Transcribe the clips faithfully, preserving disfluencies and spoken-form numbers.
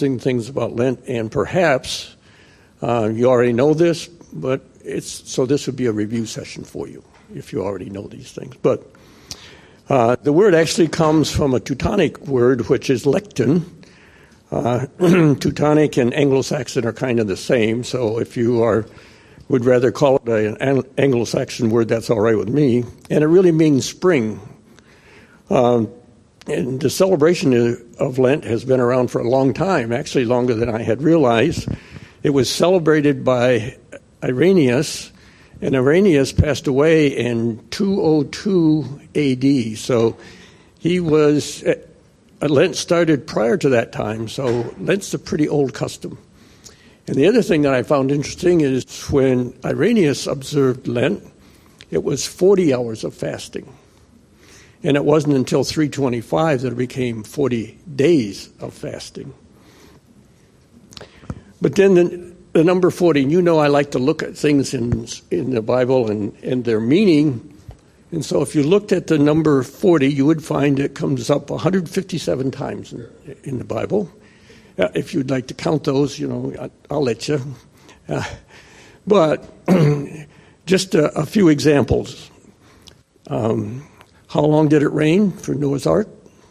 interesting things about Lent, and perhaps uh, you already know this, but it's so this would be a review session for you if you already know these things. But uh, the word actually comes from a Teutonic word, which is lectin. Uh, Teutonic and Anglo-Saxon are kind of the same, so if you are would rather call it an Anglo-Saxon word, that's all right with me. And it really means spring. Um, and the celebration of Lent has been around for a long time, actually longer than I had realized. It was celebrated by Irenaeus, and Irenaeus passed away in two oh two A D. So he was, uh, Lent started prior to that time, so Lent's a pretty old custom. And the other thing that I found interesting is when Irenaeus observed Lent, it was forty hours of fasting. And it wasn't until three twenty-five that it became forty days of fasting. But then the, the number forty, and you know I like to look at things in in the Bible and, and their meaning. And so if you looked at the number forty, you would find it comes up one hundred fifty-seven times in, in the Bible. Uh, if you'd like to count those, you know, I, I'll let you. Uh, but just a, a few examples. Um, how long did it rain for Noah's Ark?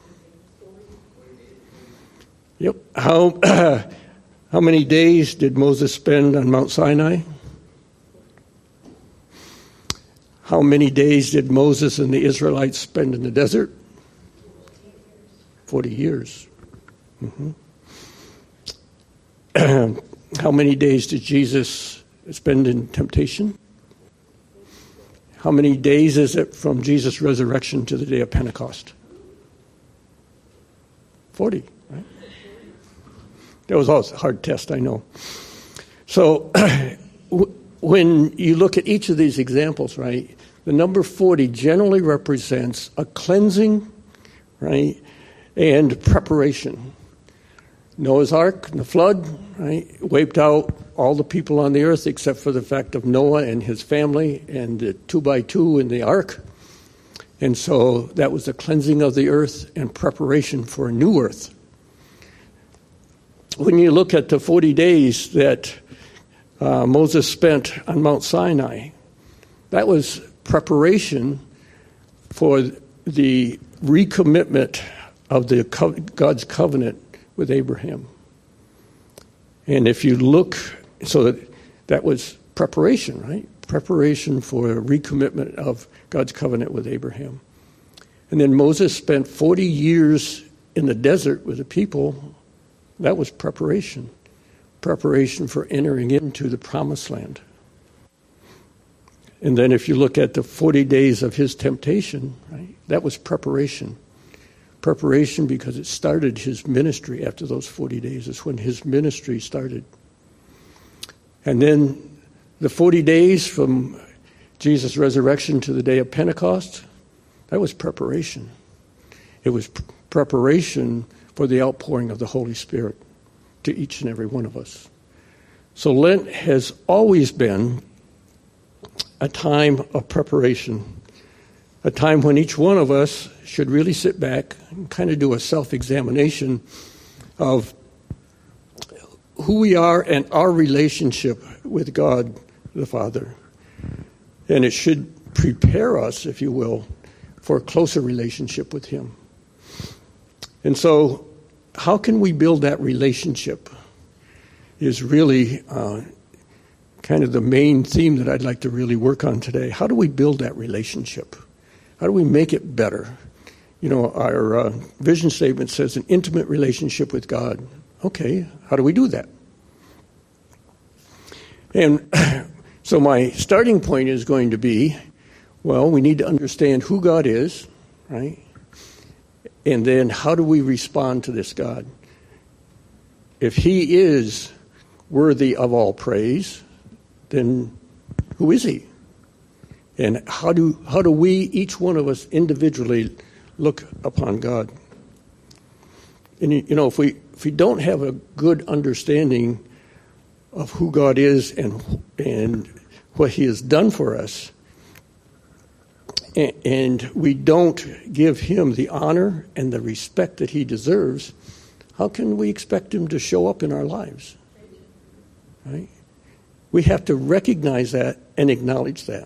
Yep. How uh, how many days did Moses spend on Mount Sinai? How many days did Moses and the Israelites spend in the desert? Forty years. Mm-hmm. How many days did Jesus spend in temptation? How many days is it from Jesus' resurrection to the day of Pentecost? Forty, right? That was always a hard test, I know. So when you look at each of these examples, right, the number forty generally represents a cleansing, right, and preparation. Noah's Ark, the flood, right, wiped out all the people on the earth except for the fact of Noah and his family and the two by two in the ark. And so that was the cleansing of the earth and preparation for a new earth. When you look at the forty days that uh, Moses spent on Mount Sinai, that was preparation for the recommitment of the co- God's covenant with Abraham. And if you look, so that, that was preparation, right? Preparation for a recommitment of God's covenant with Abraham. And then Moses spent forty years in the desert with the people. That was preparation. Preparation for entering into the promised land. And then if you look at the forty days of his temptation, right? That was preparation. Preparation because it started his ministry after those forty days. Is when his ministry started. And then the forty days from Jesus' resurrection to the day of Pentecost, that was preparation. It was pr- preparation for the outpouring of the Holy Spirit to each and every one of us. So Lent has always been a time of preparation, a time when each one of us should really sit back and kind of do a self-examination of who we are and our relationship with God the Father. And it should prepare us, if you will, for a closer relationship with Him. And so how can we build that relationship is really uh, kind of the main theme that I'd like to really work on today. How do we build that relationship? How do we make it better? You know, our uh, vision statement says an intimate relationship with God. Okay, how do we do that? And so my starting point is going to be, well, we need to understand who God is, right? And then how do we respond to this God? If He is worthy of all praise, then who is He? And how do how do we, each one of us individually, look upon God? And you know, if we if we don't have a good understanding of who God is and and what He has done for us, and, and we don't give Him the honor and the respect that He deserves, how can we expect him to show up in our lives? Right? We have to recognize that and acknowledge that.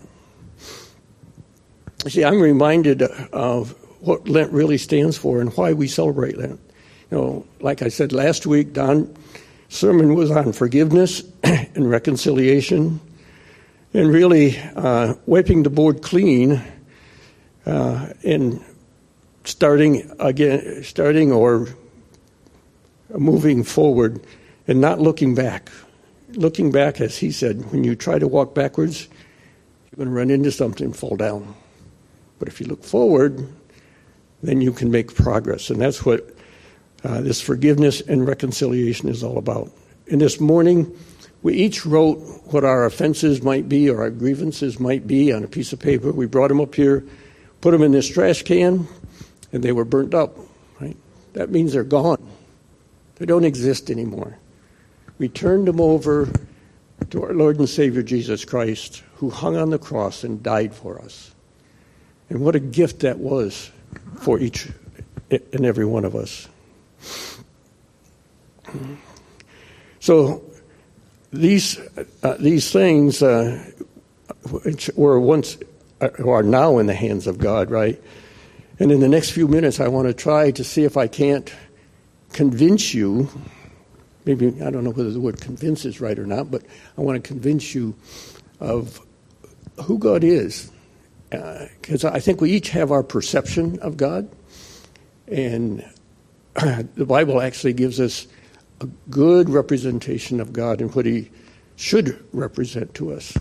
See, I'm reminded of what Lent really stands for and why we celebrate Lent. You know, like I said last week, Don's sermon was on forgiveness and reconciliation, and really uh, wiping the board clean uh, and starting again, starting or moving forward, and not looking back. Looking back, as he said, when you try to walk backwards, you're going to run into something and fall down. But if you look forward, then you can make progress. And that's what uh, this forgiveness and reconciliation is all about. And this morning, we each wrote what our offenses might be or our grievances might be on a piece of paper. We brought them up here, put them in this trash can, and they were burnt up. Right? That means they're gone. They don't exist anymore. We turned them over to our Lord and Savior Jesus Christ, who hung on the cross and died for us. And what a gift that was for each and every one of us. So these uh, these things uh, which were once or are now in the hands of God, right? And in the next few minutes, I want to try to see if I can't convince you. Maybe, I don't know whether the word convince is right or not, but I want to convince you of who God is. Because uh, I think we each have our perception of God. And uh, the Bible actually gives us a good representation of God and what he should represent to us.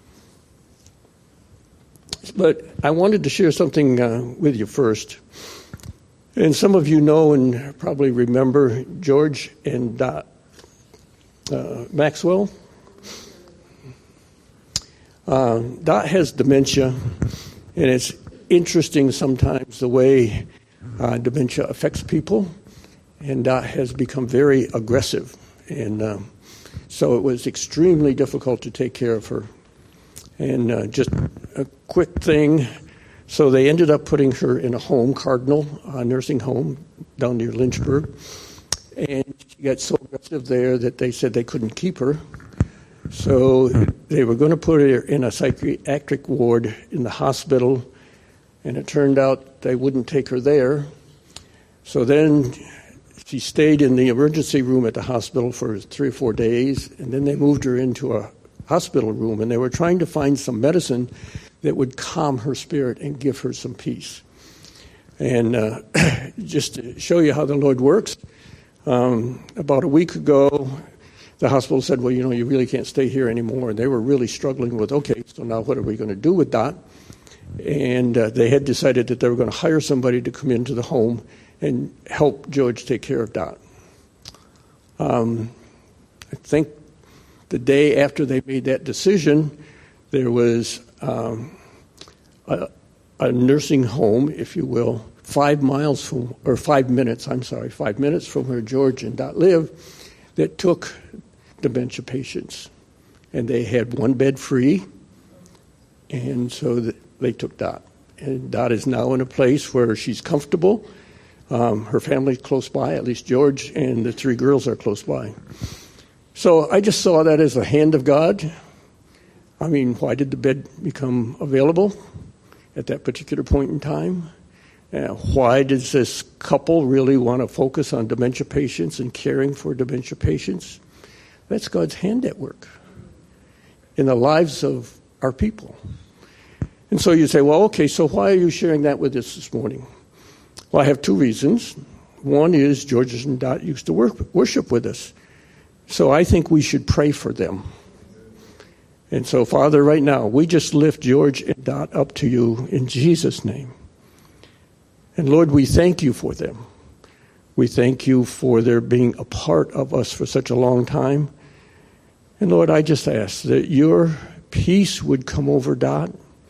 But I wanted to share something uh, with you first. And some of you know and probably remember George and Dot uh, Maxwell. Uh, Dot has dementia, and it's interesting sometimes the way uh, dementia affects people. And Dot has become very aggressive, and um, so it was extremely difficult to take care of her. And uh, just a quick thing, so they ended up putting her in a home, Cardinal uh, nursing home down near Lynchburg, and she got so aggressive there that they said they couldn't keep her. So they were going to put her in a psychiatric ward in the hospital, and it turned out they wouldn't take her there. So then she stayed in the emergency room at the hospital for three or four days, and then they moved her into a hospital room, and they were trying to find some medicine that would calm her spirit and give her some peace. And uh, just to show you how the Lord works, um, about a week ago, the hospital said, well, you know, you really can't stay here anymore. And they were really struggling with, okay, so now what are we going to do with Dot? And uh, they had decided that they were going to hire somebody to come into the home and help George take care of Dot. Um, I think the day after they made that decision, there was um, a, a nursing home, if you will, five miles from, or five minutes, I'm sorry, five minutes from where George and Dot live, that took dementia patients. And they had one bed free, and so the, they took Dot. And Dot is now in a place where she's comfortable. Um, her family's close by, at least George and the three girls are close by. So I just saw that as a hand of God. I mean, why did the bed become available at that particular point in time? Uh, why does this couple really want to focus on dementia patients and caring for dementia patients? That's God's hand at work in the lives of our people. And so you say, well, okay, so why are you sharing that with us this morning? Well, I have two reasons. One is George and Dot used to work, worship with us. So I think we should pray for them. And so, Father, right now, we just lift George and Dot up to you in Jesus' name. And Lord, we thank you for them. We thank you for their being a part of us for such a long time. And Lord, I just ask that your peace would come over Dot.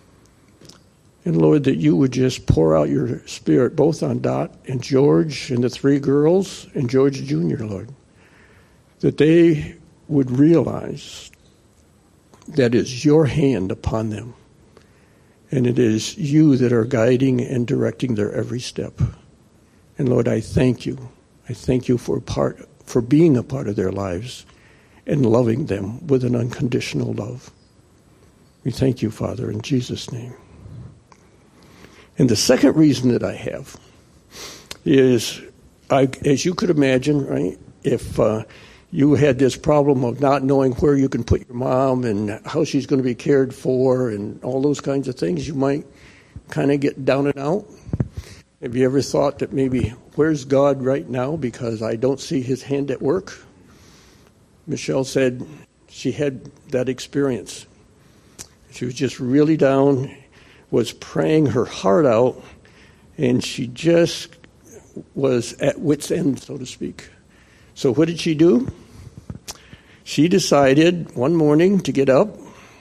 And Lord, that you would just pour out your spirit both on Dot and George and the three girls and George Junior, Lord. That they would realize that it's your hand upon them. And it is you that are guiding and directing their every step. And Lord, I thank you. I thank you for part for being a part of their lives and loving them with an unconditional love. We thank you, Father, in Jesus' name. And the second reason that I have is, I, as you could imagine, right, if uh, you had this problem of not knowing where you can put your mom and how she's going to be cared for and all those kinds of things, you might kind of get down and out. Have you ever thought that maybe, where's God right now because I don't see his hand at work? Michelle said she had that experience. She was just really down, was praying her heart out, and she just was at wit's end, so to speak. So what did she do? She decided one morning to get up.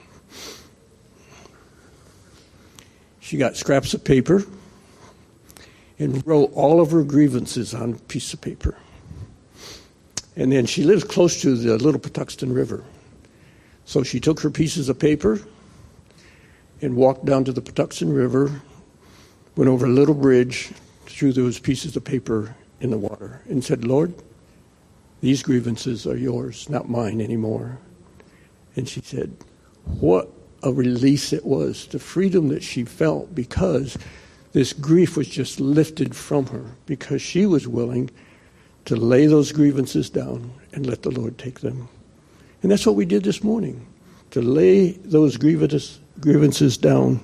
She got scraps of paper and wrote all of her grievances on a piece of paper. And then she lives close to the Little Patuxent River. So she took her pieces of paper and walked down to the Patuxent River, went over a little bridge, threw those pieces of paper in the water, and said, Lord, these grievances are yours, not mine anymore. And she said, what a release it was, the freedom that she felt, because this grief was just lifted from her, because she was willing to lay those grievances down and let the Lord take them. And that's what we did this morning, to lay those grievances grievances down.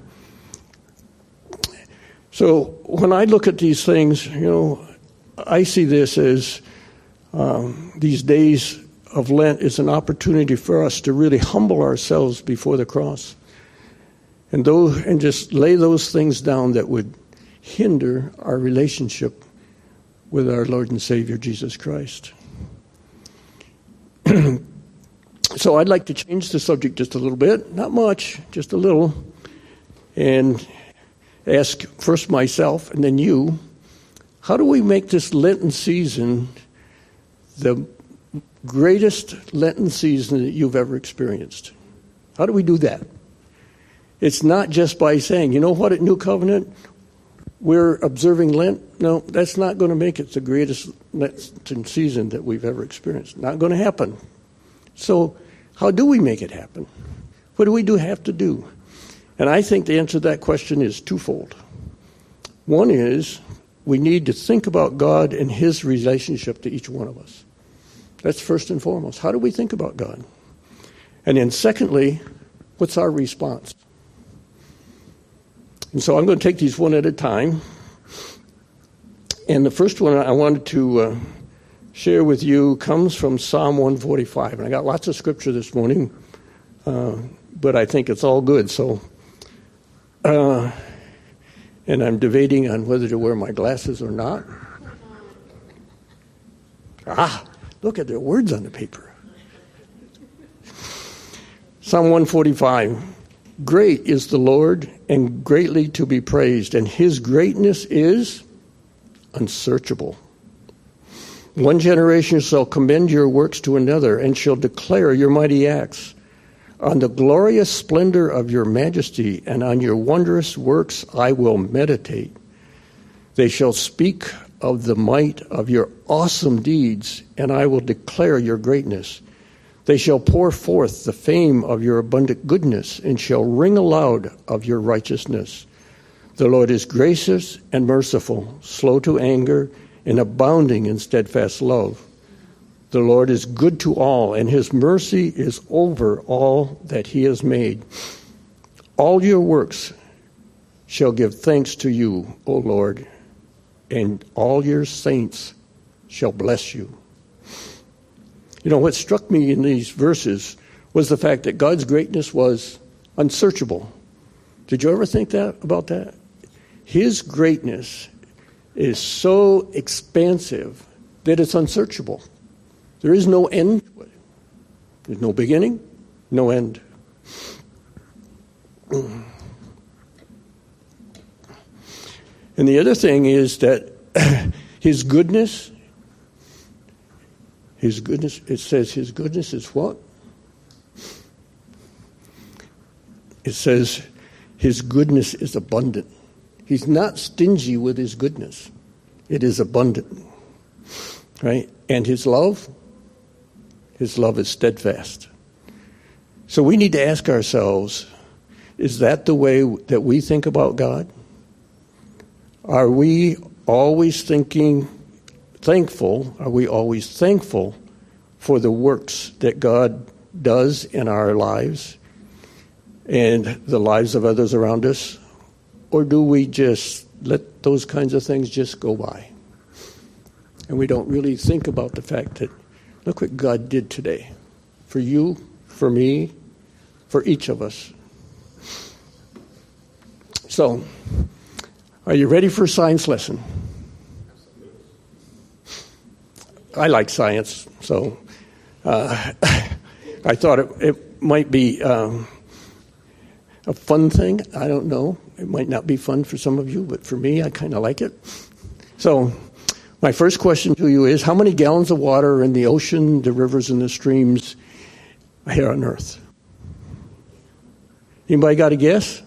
So when I look at these things, you know, I see this as um, these days of Lent is an opportunity for us to really humble ourselves before the cross, and those, and just lay those things down that would hinder our relationship with our Lord and Savior Jesus Christ. So I'd like to change the subject just a little bit, not much, just a little, and ask first myself and then you, how do we make this Lenten season the greatest Lenten season that you've ever experienced? How do we do that? It's not just by saying, you know what, at New Covenant, we're observing Lent. No, that's not going to make it the greatest Lenten season that we've ever experienced. Not going to happen. So how do we make it happen? What do we do have to do? And I think the answer to that question is twofold. One is we need to think about God and his relationship to each one of us. That's first and foremost. How do we think about God? And then secondly, what's our response? And so I'm going to take these one at a time. And the first one I wanted to uh, share with you comes from Psalm one forty-five. And I got lots of scripture this morning, uh, but I think it's all good. So, uh, and I'm debating on whether to wear my glasses or not. Ah, look at the words on the paper. Psalm one forty-five. Great is the Lord and greatly to be praised, and his greatness is unsearchable. One generation shall commend your works to another and shall declare your mighty acts. On the glorious splendor of your majesty and on your wondrous works I will meditate. They shall speak of the might of your awesome deeds, and I will declare your greatness. They shall pour forth the fame of your abundant goodness and shall ring aloud of your righteousness. The Lord is gracious and merciful, slow to anger, and abounding in steadfast love. The Lord is good to all, and his mercy is over all that he has made. All your works shall give thanks to you, O Lord, and all your saints shall bless you. You know, what struck me in these verses was the fact that God's greatness was unsearchable. Did you ever think that about that? His greatness is so expansive that it's unsearchable. There is no end to it. There's no beginning, no end. And the other thing is that his goodness, his goodness, it says his goodness is what? It says his goodness is abundant. He's not stingy with his goodness. It is abundant. right? And his love, his love is steadfast. So we need to ask ourselves, is that the way that we think about God? Are we always thinking thankful? Are we always thankful for the works that God does in our lives and the lives of others around us? Or do we just let those kinds of things just go by? And we don't really think about the fact that, look what God did today. For you, for me, for each of us. So, are you ready for a science lesson? I like science, so uh, I thought it, it might be um, a fun thing. I don't know. It might not be fun for some of you, but for me, I kind of like it. So, my first question to you is, how many gallons of water are in the ocean, the rivers, and the streams here on Earth? Anybody got a guess?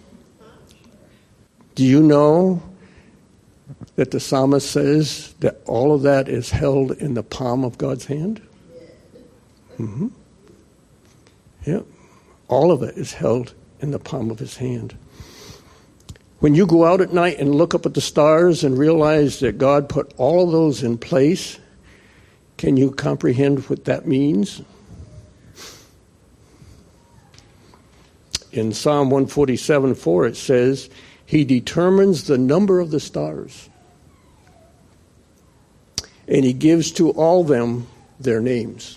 Do you know that the psalmist says that all of that is held in the palm of God's hand? Mm-hmm. Yep. All of it is held in the palm of his hand. When you go out at night and look up at the stars and realize that God put all of those in place, can you comprehend what that means? In Psalm one forty-seven four it says, he determines the number of the stars, and he gives to all them their names.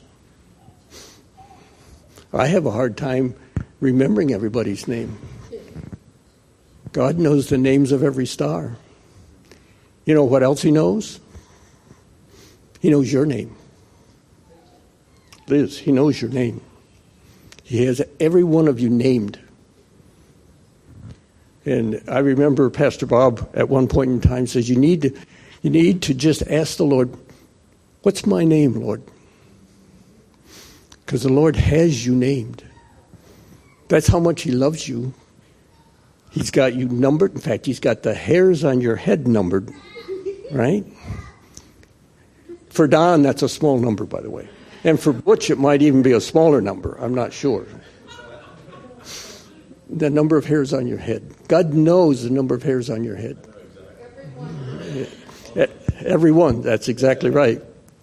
I have a hard time remembering everybody's name. God knows the names of every star. You know what else he knows? He knows your name. Liz, he knows your name. He has every one of you named. And I remember Pastor Bob at one point in time says, you need to, you need to just ask the Lord, what's my name, Lord? Because the Lord has you named. That's how much he loves you. He's got you numbered. In fact, he's got the hairs on your head numbered, right? For Don, that's a small number, by the way. And for Butch, it might even be a smaller number. I'm not sure. The number of hairs on your head. God knows the number of hairs on your head. Every one. That's exactly right.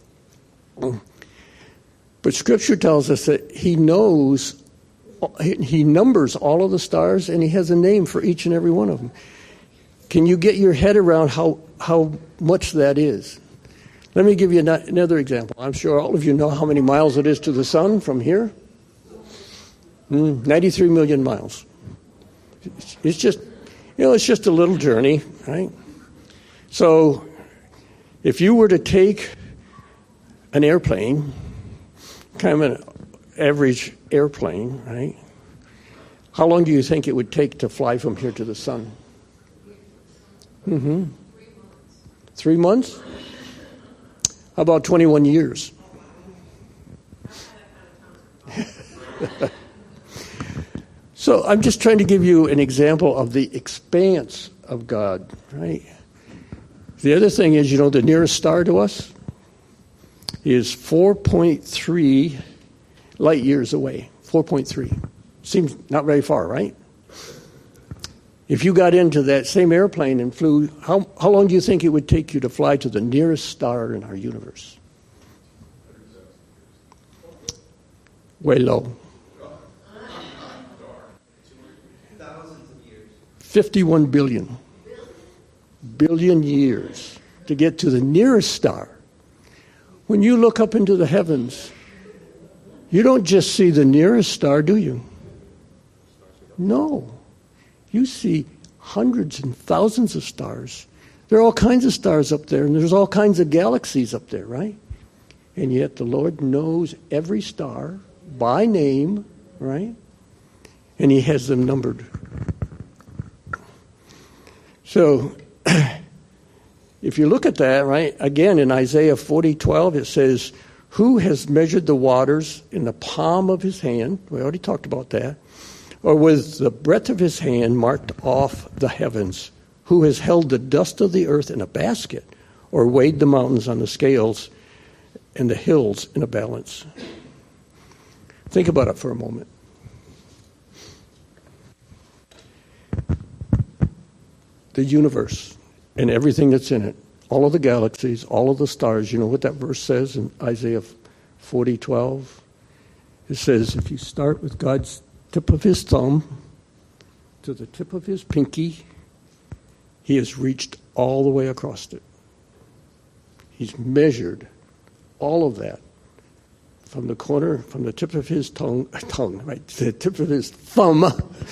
But Scripture tells us that he knows, he numbers all of the stars, and he has a name for each and every one of them. Can you get your head around how, how much that is? Let me give you another example. I'm sure all of you know how many miles it is to the sun from here. Mm, ninety-three million miles. It's just, you know, it's just a little journey, right? So if you were to take an airplane, kind of an average airplane, right? How long do you think it would take to fly from here to the sun? Mm-hmm. Three months? How about twenty-one years? So I'm just trying to give you an example of the expanse of God, right? The other thing is, you know, the nearest star to us is four point three light years away. four point three. Seems not very far, right? If you got into that same airplane and flew, how, how long do you think it would take you to fly to the nearest star in our universe? Way low. fifty-one billion. Billion years to get to the nearest star. When you look up into the heavens, you don't just see the nearest star, do you? No. You see hundreds and thousands of stars. There are all kinds of stars up there, and there's all kinds of galaxies up there, right? And yet the Lord knows every star by name, right? And he has them numbered. So, if you look at that, right, again in Isaiah forty twelve, it says, who has measured the waters in the palm of his hand? We already talked about that. Or with the breadth of his hand marked off the heavens? Who has held the dust of the earth in a basket, or weighed the mountains on the scales? and the hills in a balance. Think about it for a moment. The universe and everything that's in it, all of the galaxies, all of the stars, you know what that verse says in Isaiah forty twelve? It says, if you start with God's tip of his thumb to the tip of his pinky, he has reached all the way across it. He's measured all of that from the corner, from the tip of his tongue, tongue, right, to the tip of his thumb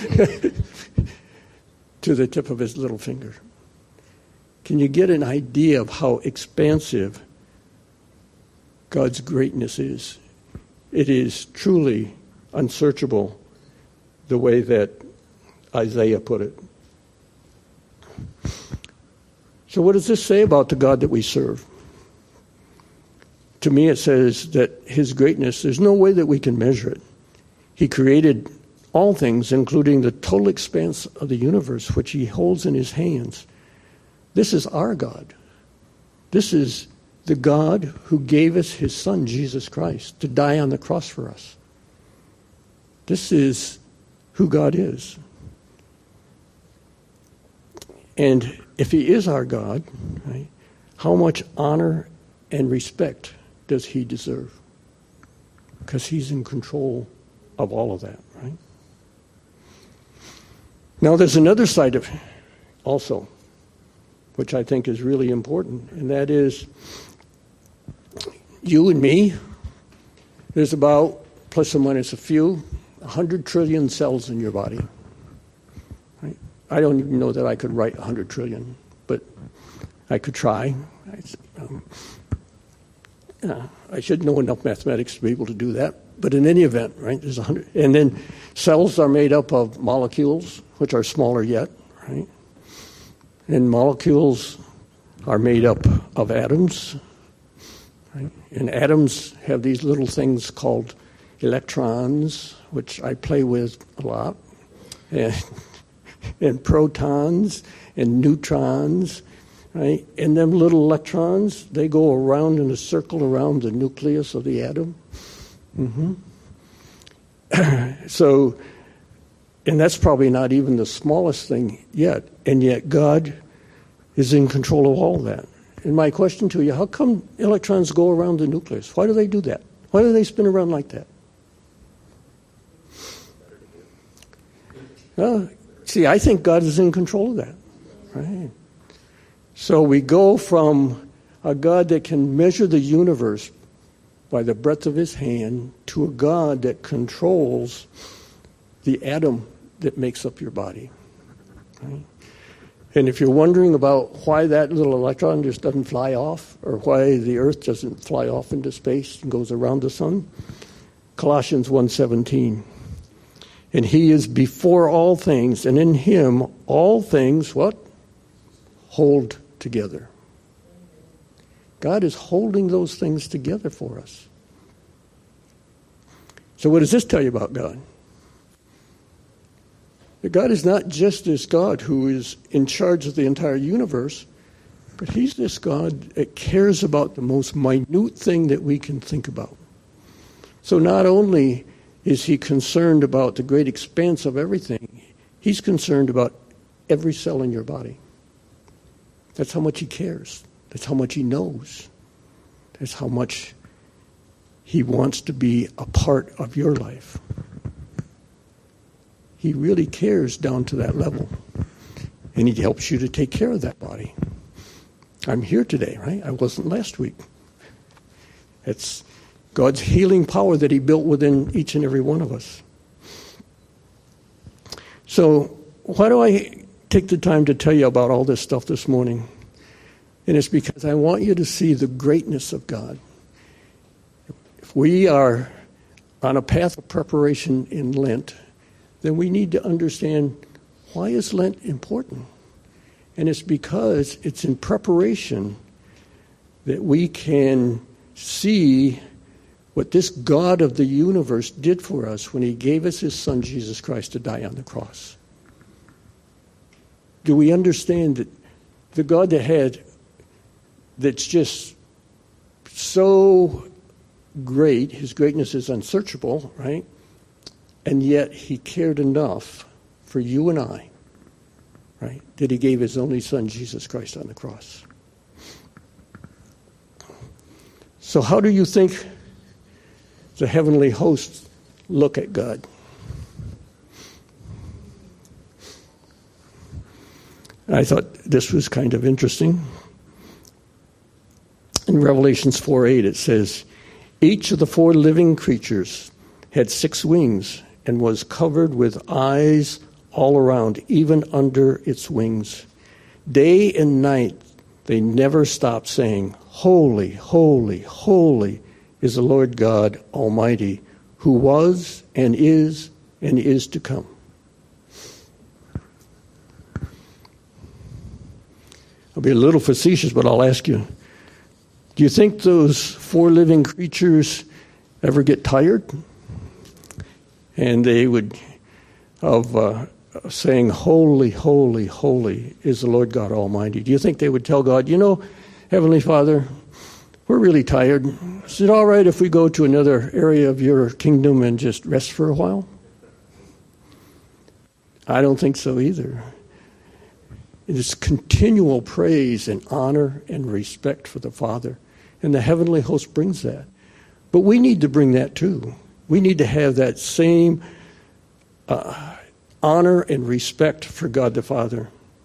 to the tip of his little finger. Can you get an idea of how expansive God's greatness is? It is truly unsearchable, the way that Isaiah put it. So what does this say about the God that we serve? To me, it says that his greatness, there's no way that we can measure it. He created all things, including the total expanse of the universe, which he holds in his hands. This is our God. This is the God who gave us his son, Jesus Christ, to die on the cross for us. This is who God is. And if he is our God, right, how much honor and respect does he deserve? Because he's in control of all of that, right? Now there's another side of it also, which I think is really important, and that is you and me, there's about, plus or minus a few, one hundred trillion cells in your body. Right? I don't even know that I could write one hundred trillion, but I could try. I, um, uh, I should know enough mathematics to be able to do that. But in any event, right, there's one hundred. And then cells are made up of molecules, which are smaller yet, right? And molecules are made up of atoms, right? And atoms have these little things called electrons, which I play with a lot, and, and protons and neutrons, right? And them little electrons, they go around in a circle around the nucleus of the atom. Mm-hmm. So, and that's probably not even the smallest thing yet, and yet God is in control of all that. And my question to you, how come electrons go around the nucleus? Why do they do that? Why do they spin around like that? Well, see, I think God is in control of that. Right? So we go from a God that can measure the universe by the breadth of his hand to a God that controls the atom that makes up your body. Right? And if you're wondering about why that little electron just doesn't fly off, or why the Earth doesn't fly off into space and goes around the sun, Colossians one seventeen. And he is before all things, and in him all things, what? Hold together. God is holding those things together for us. So what does this tell you about God? That God is not just this God who is in charge of the entire universe, but he's this God that cares about the most minute thing that we can think about. So not only is he concerned about the great expanse of everything, he's concerned about every cell in your body. That's how much he cares. That's how much he knows. That's how much he wants to be a part of your life. He really cares down to that level. And he helps you to take care of that body. I'm here today, right? I wasn't last week. It's God's healing power that he built within each and every one of us. So why do I take the time to tell you about all this stuff this morning? And it's because I want you to see the greatness of God. If we are on a path of preparation in Lent, then we need to understand, why is Lent important? And it's because it's in preparation that we can see what this God of the universe did for us when he gave us his son, Jesus Christ, to die on the cross. Do we understand that the God that had, that's just so great. His greatness is unsearchable, right? And yet he cared enough for you and I, right, that he gave his only son, Jesus Christ, on the cross. So how do you think the heavenly hosts look at God? I thought this was kind of interesting. In Revelations four eight, it says, each of the four living creatures had six wings and was covered with eyes all around, even under its wings. Day and night, they never stopped saying, holy, holy, holy is the Lord God Almighty, who was and is and is to come. I'll be a little facetious, but I'll ask you, do you think those four living creatures ever get tired? And they would, of uh, saying, holy, holy, holy is the Lord God Almighty. Do you think they would tell God, you know, Heavenly Father, we're really tired. Is it all right if we go to another area of your kingdom and just rest for a while? I don't think so either. It is continual praise and honor and respect for the Father. And the heavenly host brings that. But we need to bring that too. We need to have that same uh, honor and respect for God the Father.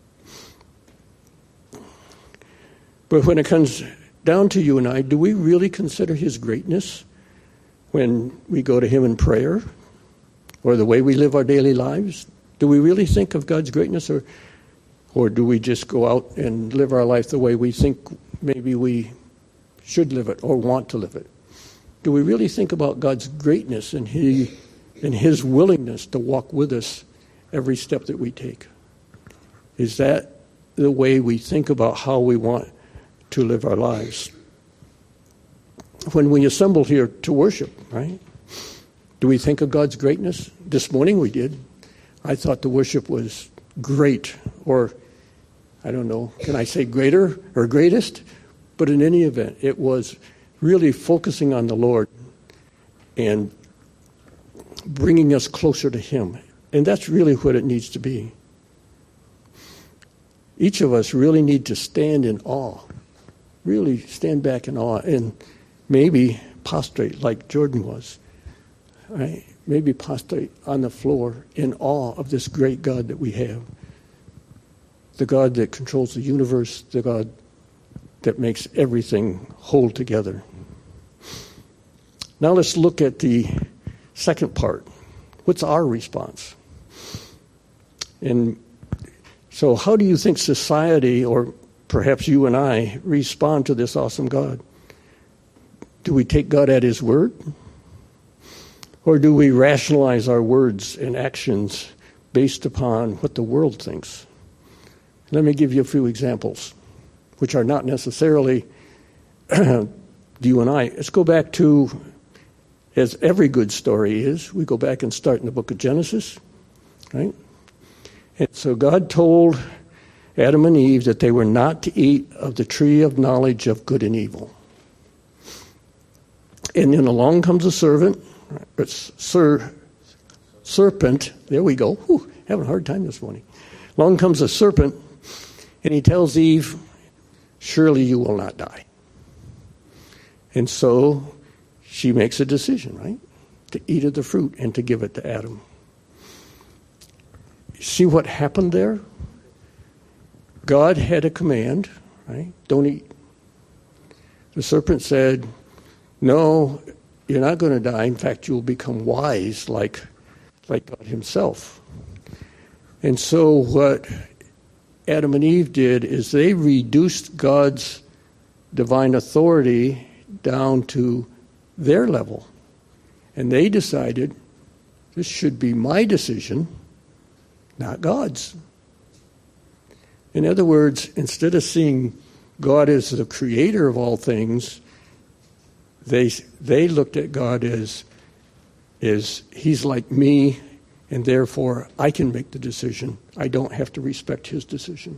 But when it comes down to you and I, do we really consider his greatness when we go to him in prayer or the way we live our daily lives? Do we really think of God's greatness, or or do we just go out and live our life the way we think maybe we should live it or want to live it? Do we really think about God's greatness and he and his willingness to walk with us every step that we take? Is that the way we think about how we want to live our lives? When we assemble here to worship, right? Do we think of God's greatness? This morning we did. I thought the worship was great, or I don't know, can I say greater or greatest? But in any event, it was really focusing on the Lord and bringing us closer to him. And that's really what it needs to be. Each of us really need to stand in awe, really stand back in awe, and maybe prostrate like Jordan was, right? Maybe prostrate on the floor in awe of this great God that we have, the God that controls the universe, the God that makes everything hold together. Now let's look at the second part. What's our response? And so how do you think society, or perhaps you and I, respond to this awesome God? Do we take God at his word? Or do we rationalize our words and actions based upon what the world thinks? Let me give you a few examples, which are not necessarily you and I. Let's go back to, as every good story is, we go back and start in the book of Genesis, right? And so God told Adam and Eve that they were not to eat of the tree of knowledge of good and evil. And then along comes a servant, It's Sir serpent. There we go. Whew, having a hard time this morning. Along comes a serpent, and he tells Eve, surely you will not die. And so she makes a decision, right? To eat of the fruit and to give it to Adam. See what happened there? God had a command, right? Don't eat. The serpent said, no, you're not going to die. In fact, you'll become wise like, like God himself. And so what Adam and Eve did is they reduced God's divine authority down to their level. And they decided, this should be my decision, not God's. In other words, instead of seeing God as the creator of all things, they they looked at God as, as he's like me, and therefore I can make the decision. I don't have to respect his decision.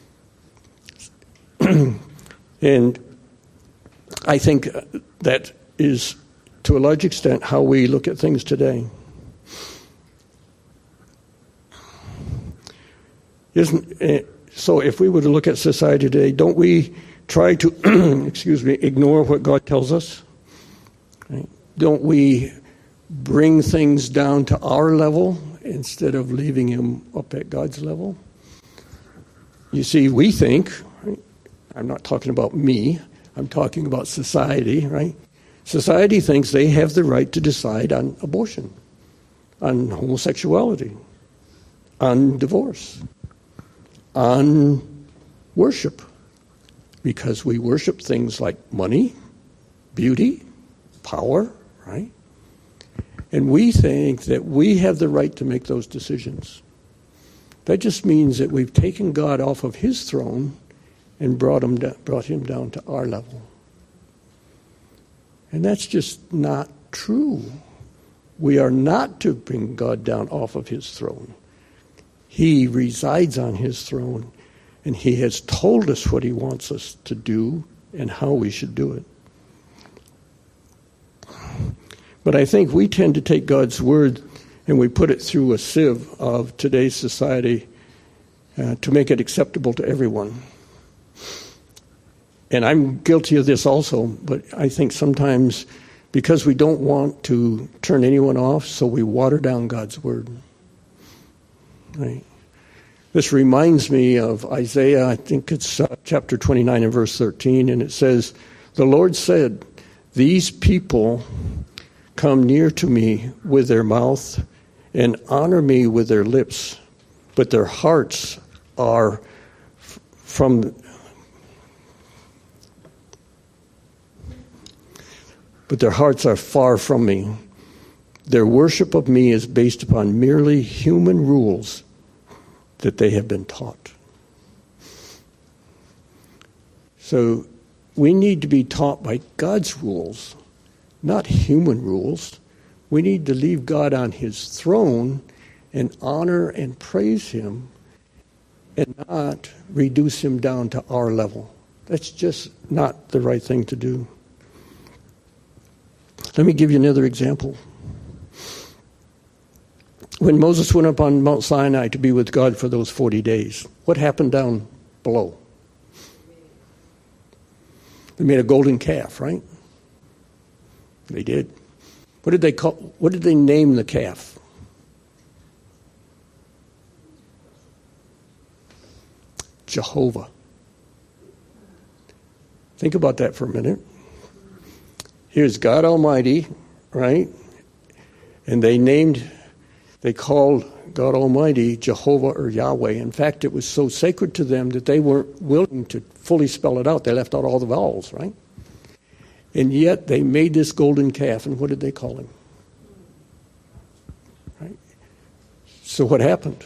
And I think that is, to a large extent, how we look at things today. Isn't it, so if we were to look at society today, don't we try to, excuse me, ignore what God tells us? Right? Don't we bring things down to our level instead of leaving him up at God's level? You see, we think, right? I'm not talking about me, I'm talking about society, right? Society thinks they have the right to decide on abortion, on homosexuality, on divorce, on worship, because we worship things like money, beauty, power, right? And we think that we have the right to make those decisions. That just means that we've taken God off of his throne and brought him, down, brought him down to our level. And that's just not true. We are not to bring God down off of his throne. He resides on his throne, and he has told us what he wants us to do and how we should do it. But I think we tend to take God's word and we put it through a sieve of today's society uh, to make it acceptable to everyone. And I'm guilty of this also, but I think sometimes because we don't want to turn anyone off, so we water down God's word. Right? This reminds me of Isaiah, I think it's uh, chapter twenty-nine and verse thirteen, and it says, "The Lord said, these people come near to me with their mouth and honor me with their lips, but their hearts are f- from but their hearts are far from me. Their worship of me is based upon merely human rules that they have been taught." So we need to be taught by God's rules, not human rules. We need to leave God on his throne and honor and praise him and not reduce him down to our level. That's just not the right thing to do. Let me give you another example. When Moses went up on Mount Sinai to be with God for those forty days, what happened down below? They made a golden calf, right? They did. What did they call? What did they name the calf? Jehovah. Think about that for a minute. Here's God Almighty, right? And they named, they called God Almighty Jehovah or Yahweh. In fact, it was so sacred to them that they weren't willing to fully spell it out. They left out all the vowels, right? And yet they made this golden calf, and what did they call him? Right? So what happened?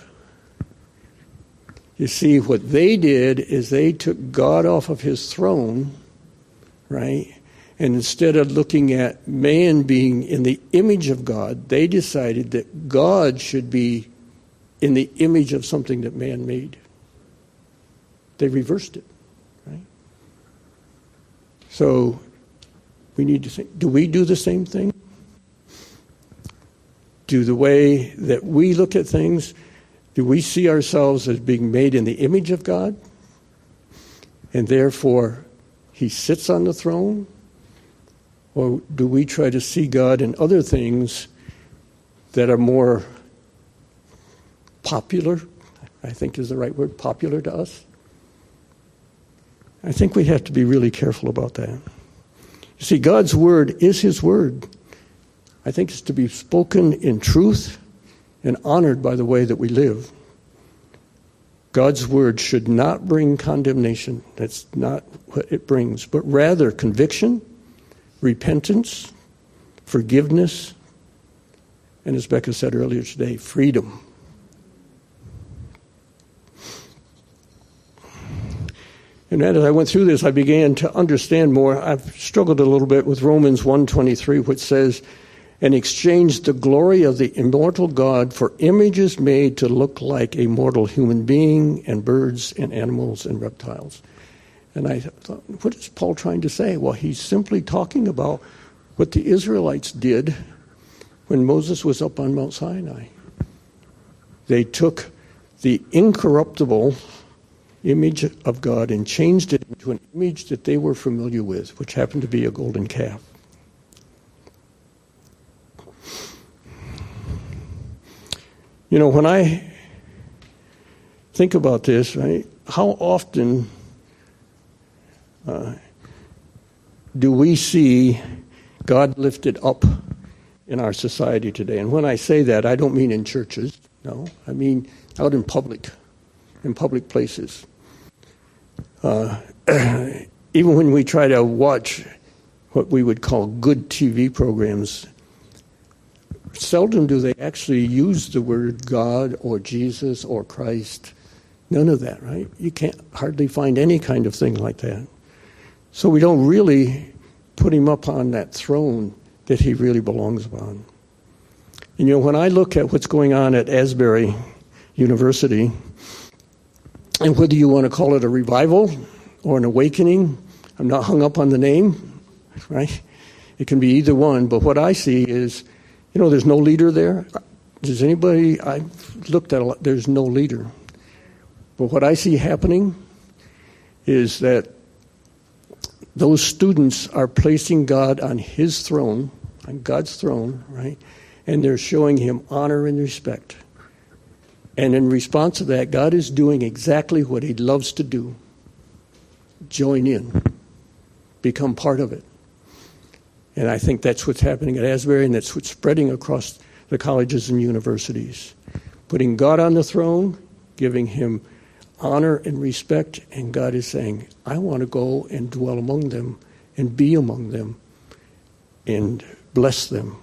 You see, what they did is they took God off of his throne, right? And instead of looking at man being in the image of God, they decided that God should be in the image of something that man made. They reversed it, right? So we need to think, do we do the same thing? Do the way that we look at things, do we see ourselves as being made in the image of God? And therefore, he sits on the throne? Or do we try to see God in other things that are more popular, I think is the right word, popular to us? I think we have to be really careful about that. You see, God's word is his word. I think it's to be spoken in truth and honored by the way that we live. God's word should not bring condemnation. That's not what it brings, but rather conviction, repentance, forgiveness, and as Becca said earlier today, freedom. And as I went through this, I began to understand more. I've struggled a little bit with Romans one twenty-three, which says, "And exchanged the glory of the immortal God for images made to look like a mortal human being and birds and animals and reptiles." And I thought, what is Paul trying to say? Well, he's simply talking about what the Israelites did when Moses was up on Mount Sinai. They took the incorruptible image of God and changed it into an image that they were familiar with, which happened to be a golden calf. You know, when I think about this, right, how often uh, do we see God lifted up in our society today? And when I say that, I don't mean in churches, no. I mean out in public, in public places. Uh, even when we try to watch what we would call good T V programs, seldom do they actually use the word God or Jesus or Christ. None of that, right? You can't hardly find any kind of thing like that. So we don't really put him up on that throne that he really belongs upon. And you know, when I look at what's going on at Asbury University, and whether you want to call it a revival or an awakening, I'm not hung up on the name, right? It can be either one, but what I see is, you know, there's no leader there. Does anybody, I've looked at a lot, there's no leader. But what I see happening is that those students are placing God on his throne, on God's throne, right? And they're showing him honor and respect. And in response to that, God is doing exactly what he loves to do. Join in. Become part of it. And I think that's what's happening at Asbury, and that's what's spreading across the colleges and universities. Putting God on the throne, giving him honor and respect, and God is saying, I want to go and dwell among them and be among them and bless them.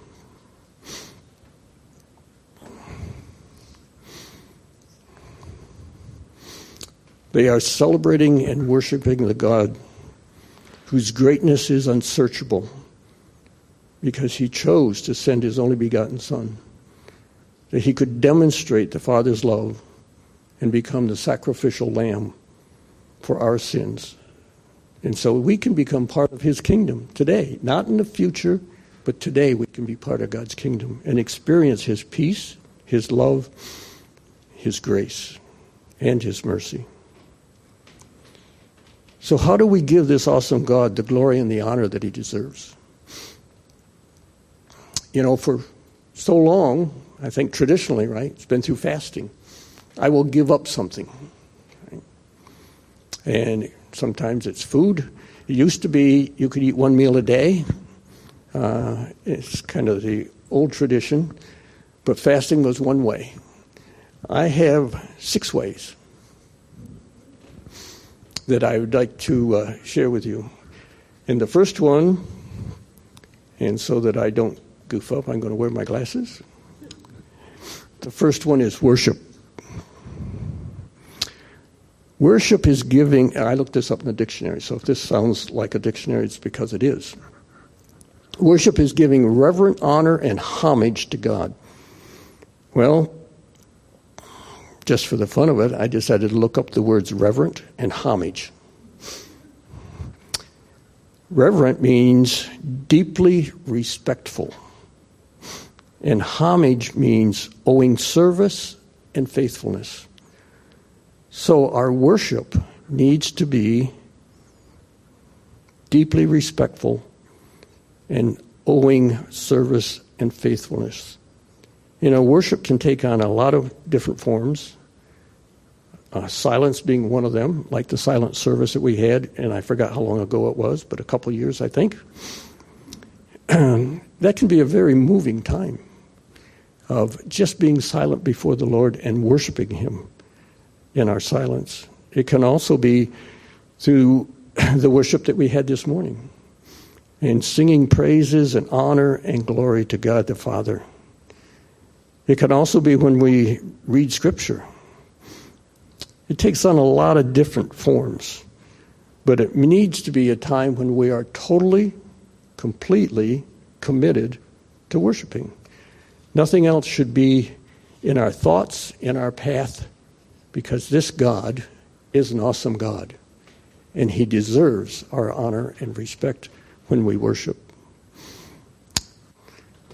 They are celebrating and worshiping the God whose greatness is unsearchable because he chose to send his only begotten Son, that he could demonstrate the Father's love and become the sacrificial lamb for our sins. And so we can become part of his kingdom today, not in the future, but today we can be part of God's kingdom and experience his peace, his love, his grace, and his mercy. So how do we give this awesome God the glory and the honor that he deserves? You know, for so long, I think traditionally, right, it's been through fasting. I will give up something. Right? And sometimes it's food. It used to be you could eat one meal a day. Uh, it's kind of the old tradition. But fasting was one way. I have six ways that I would like to uh, share with you. And the first one, and so that I don't goof up, I'm going to wear my glasses. The first one is worship. Worship is giving, and I looked this up in the dictionary, so if this sounds like a dictionary, it's because it is. Worship is giving reverent honor and homage to God. Well, just for the fun of it, I decided to look up the words reverent and homage. Reverent means deeply respectful. And homage means owing service and faithfulness. So our worship needs to be deeply respectful and owing service and faithfulness. You know, worship can take on a lot of different forms. Uh, silence being one of them, like the silent service that we had, and I forgot how long ago it was, but a couple years, I think. That can be a very moving time of just being silent before the Lord and worshiping him in our silence. It can also be through the worship that we had this morning and singing praises and honor and glory to God the Father. It can also be when we read Scripture. It takes on a lot of different forms, but it needs to be a time when we are totally, completely committed to worshiping. Nothing else should be in our thoughts, in our path, because this God is an awesome God, and he deserves our honor and respect when we worship.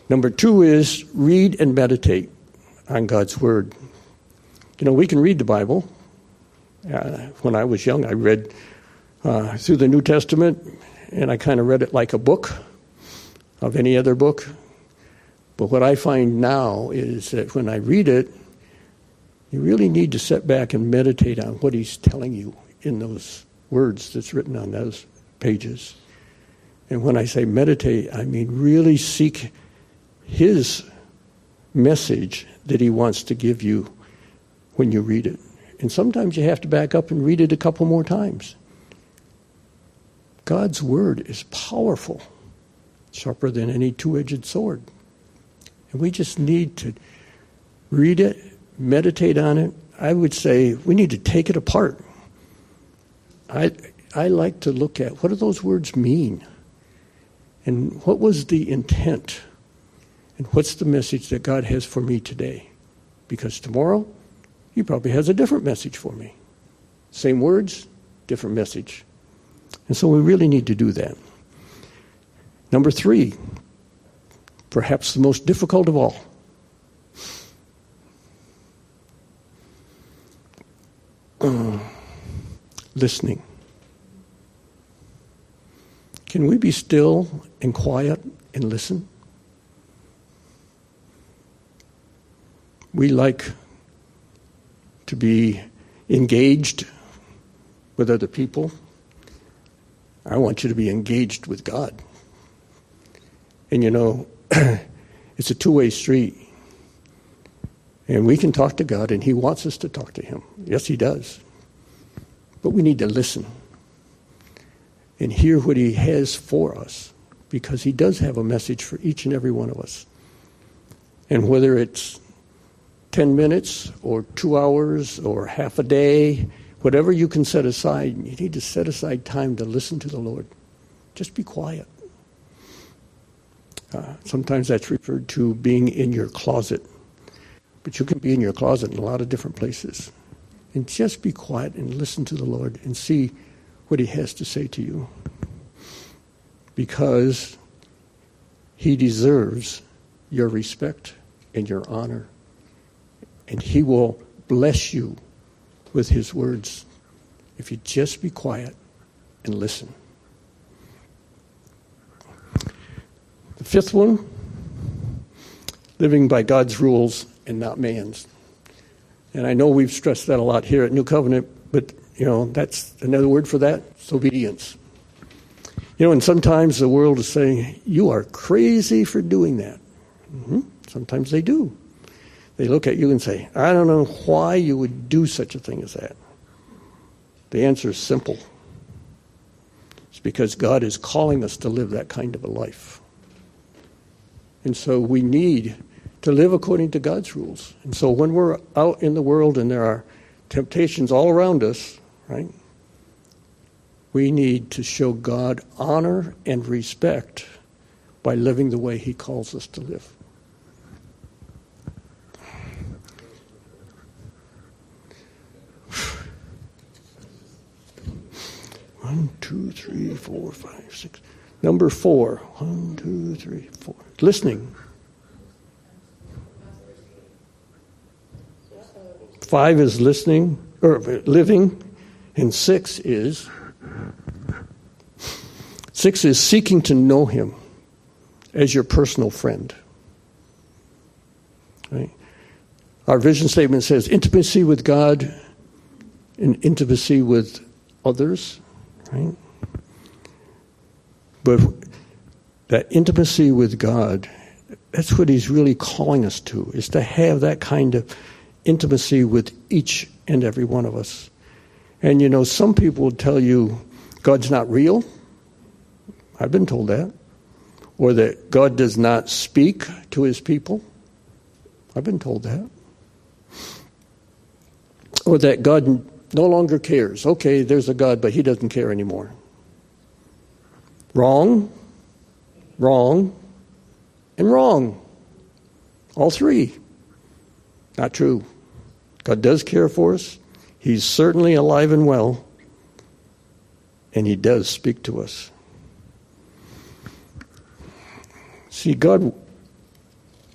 Number two is read and meditate on God's Word. You know, we can read the Bible. Uh, when I was young, I read uh, through the New Testament, and I kind of read it like a book of any other book. But what I find now is that when I read it, you really need to sit back and meditate on what he's telling you in those words that's written on those pages. And when I say meditate, I mean really seek his message that he wants to give you when you read it. And sometimes you have to back up and read it a couple more times. God's Word is powerful, sharper than any two-edged sword. And we just need to read it, meditate on it. I would say we need to take it apart. I I like to look at what do those words mean? And what was the intent? And what's the message that God has for me today? Because tomorrow, he probably has a different message for me. Same words, different message. And so we really need to do that. Number three, perhaps the most difficult of all. Uh, listening. Can we be still and quiet and listen? We like to be engaged with other people. I want you to be engaged with God. And you know, it's a two-way street. And we can talk to God, and he wants us to talk to him. Yes, he does. But we need to listen and hear what he has for us, because he does have a message for each and every one of us. And whether it's ten minutes or two hours or half a day, whatever you can set aside, you need to set aside time to listen to the Lord. Just be quiet. Uh, sometimes that's referred to being in your closet. But you can be in your closet in a lot of different places. And just be quiet and listen to the Lord and see what he has to say to you. Because he deserves your respect and your honor. And he will bless you with his words if you just be quiet and listen. The fifth one, living by God's rules and not man's. And I know we've stressed that a lot here at New Covenant, but, you know, that's another word for that. It's obedience. You know, and sometimes the world is saying, you are crazy for doing that. Mm-hmm. Sometimes they do. They look at you and say, I don't know why you would do such a thing as that. The answer is simple. It's because God is calling us to live that kind of a life. And so we need to live according to God's rules. And so when we're out in the world and there are temptations all around us, right, we need to show God honor and respect by living the way he calls us to live. One, two, three, four, five, six. Number four. One, two, three, four. Listening. Five is listening, or living, and six is six is seeking to know him as your personal friend. Right? Our vision statement says intimacy with God and intimacy with others. Right? But that intimacy with God, that's what he's really calling us to, is to have that kind of intimacy with each and every one of us. And you know, some people will tell you God's not real. I've been told that. Or that God does not speak to his people. I've been told that. Or that God no longer cares. Okay, there's a God, but he doesn't care anymore. Wrong, wrong, and wrong. All three. Not true. God does care for us. He's certainly alive and well. And he does speak to us. See, God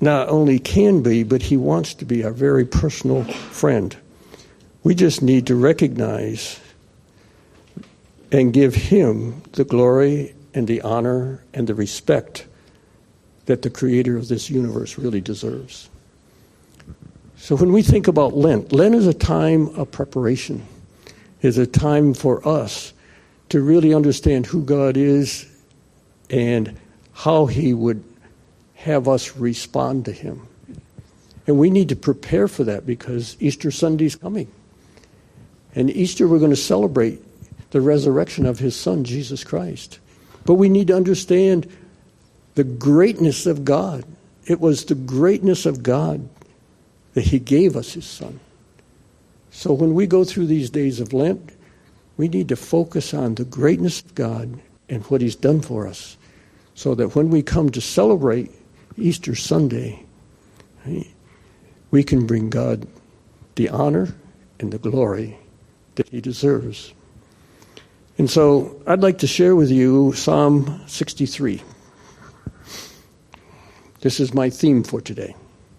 not only can be, but he wants to be our very personal friend. We just need to recognize and give him the glory and the honor and the respect that the creator of this universe really deserves. So when we think about Lent, Lent is a time of preparation. It's a time for us to really understand who God is and how he would have us respond to him. And we need to prepare for that because Easter Sunday is coming. And Easter, we're going to celebrate the resurrection of his son, Jesus Christ. But we need to understand the greatness of God. It was the greatness of God that he gave us his son. So when we go through these days of Lent, we need to focus on the greatness of God and what he's done for us, so that when we come to celebrate Easter Sunday, right, we can bring God the honor and the glory that he deserves. And so I'd like to share with you Psalm sixty-three. This is my theme for today.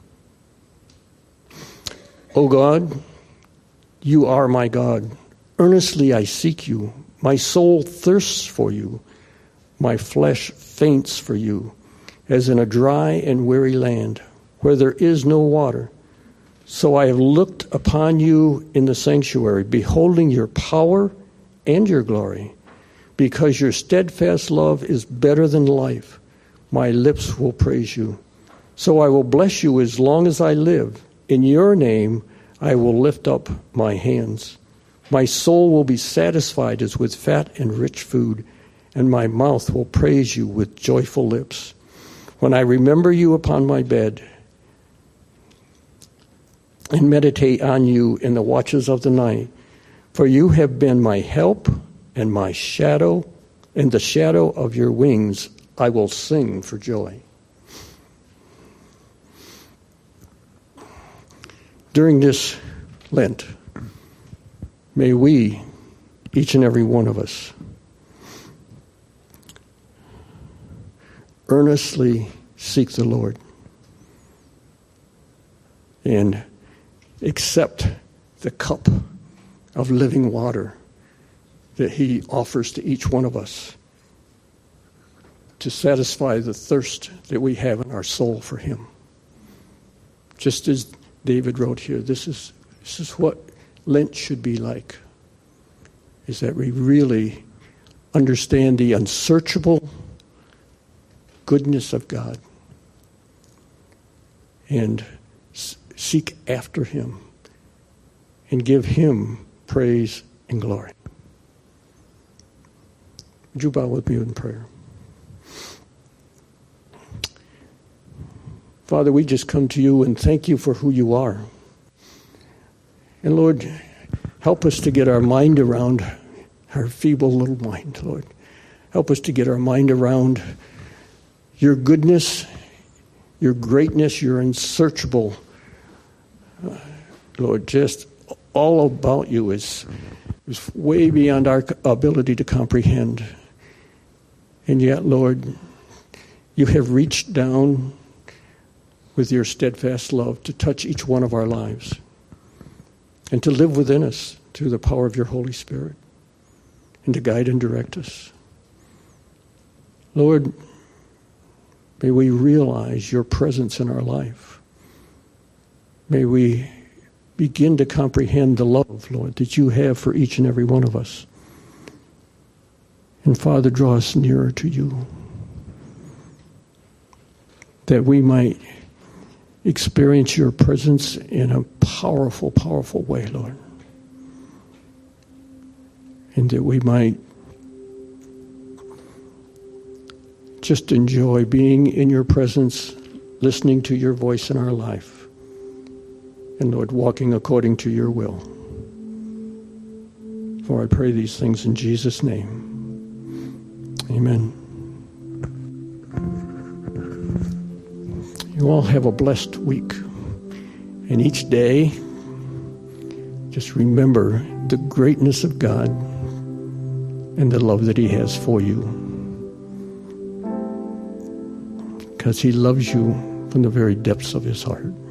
O God, you are my God. Earnestly I seek you. My soul thirsts for you. My flesh faints for you, as in a dry and weary land, where there is no water. So I have looked upon you in the sanctuary, beholding your power and your glory. Because your steadfast love is better than life, my lips will praise you. So I will bless you as long as I live. In your name I will lift up my hands. My soul will be satisfied as with fat and rich food, and my mouth will praise you with joyful lips. When I remember you upon my bed and meditate on you in the watches of the night, for you have been my help and my shadow, and the shadow of your wings I will sing for joy. During this Lent, may we, each and every one of us, earnestly seek the Lord and accept the cup of living water that he offers to each one of us to satisfy the thirst that we have in our soul for him. Just as David wrote here, this is this is what Lent should be like, is that we really understand the unsearchable goodness of God and s- seek after him and give him praise and glory. Would you bow with me in prayer? Father, we just come to you and thank you for who you are. And Lord, help us to get our mind around our feeble little mind, Lord. Help us to get our mind around your goodness, your greatness, your unsearchable. Uh, Lord, just all about you is, is way beyond our ability to comprehend. And yet, Lord, you have reached down with your steadfast love to touch each one of our lives and to live within us through the power of your Holy Spirit and to guide and direct us. Lord, may we realize your presence in our life. May we begin to comprehend the love, Lord, that you have for each and every one of us. And Father, draw us nearer to you, that we might experience your presence in a powerful, powerful way, Lord. And that we might just enjoy being in your presence, listening to your voice in our life, and Lord, walking according to your will. For I pray these things in Jesus' name. Amen. You all have a blessed week. And each day, just remember the greatness of God and the love that he has for you. Because he loves you from the very depths of his heart.